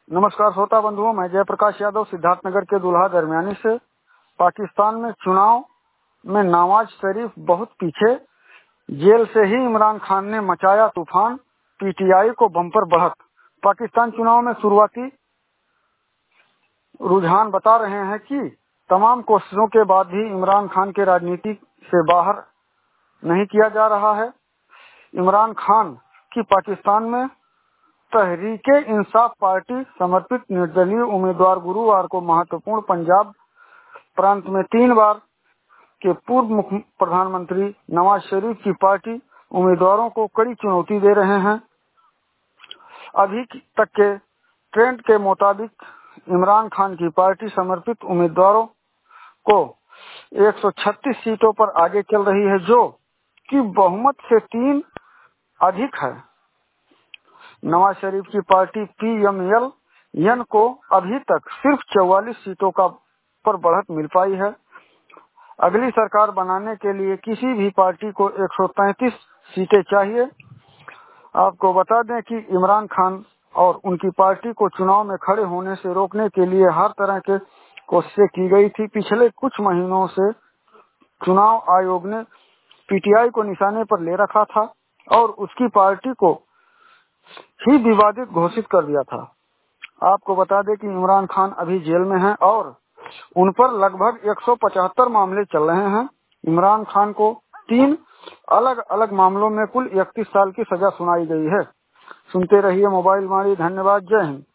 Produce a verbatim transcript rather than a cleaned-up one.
नमस्कार श्रोता बंधुओं, मैं जयप्रकाश यादव सिद्धार्थनगर के दुल्हा दरमियानी से। पाकिस्तान में चुनाव में नवाज शरीफ बहुत पीछे, जेल से ही इमरान खान ने मचाया तूफान, पीटीआई को बम्पर बढ़त। पाकिस्तान चुनाव में शुरुआती रुझान बता रहे हैं कि तमाम कोशिशों के बाद भी इमरान खान के राजनीति से बाहर नहीं किया जा रहा है। इमरान खान की पाकिस्तान में तहरीके इंसाफ पार्टी समर्पित निर्दलीय उम्मीदवार गुरुवार को महत्वपूर्ण पंजाब प्रांत में तीन बार के पूर्व मुख्य प्रधानमंत्री नवाज शरीफ की पार्टी उम्मीदवारों को कड़ी चुनौती दे रहे हैं। अभी तक के ट्रेंड के मुताबिक इमरान खान की पार्टी समर्पित उम्मीदवारों को एक सौ छत्तीस सीटों पर आगे चल रही है, जो कि बहुमत से तीन अधिक है। नवाज शरीफ की पार्टी पीएमएल एन को अभी तक सिर्फ चौवालीस सीटों का पर बढ़त मिल पाई है। अगली सरकार बनाने के लिए किसी भी पार्टी को एक सौ तैंतीस सीटें चाहिए। आपको बता दें कि इमरान खान और उनकी पार्टी को चुनाव में खड़े होने से रोकने के लिए हर तरह के कोशिशें की गई थी। पिछले कुछ महीनों से चुनाव आयोग ने पीटीआई को निशाने पर ले रखा था और उसकी पार्टी को ही विवादित घोषित कर दिया था। आपको बता दें कि इमरान खान अभी जेल में हैं और उन पर लगभग एक सौ पचहत्तर मामले चल रहे हैं। इमरान खान को तीन अलग अलग मामलों में कुल इकतीस साल की सजा सुनाई गई है। सुनते रहिए मोबाइल मारी। धन्यवाद। जय हिंद।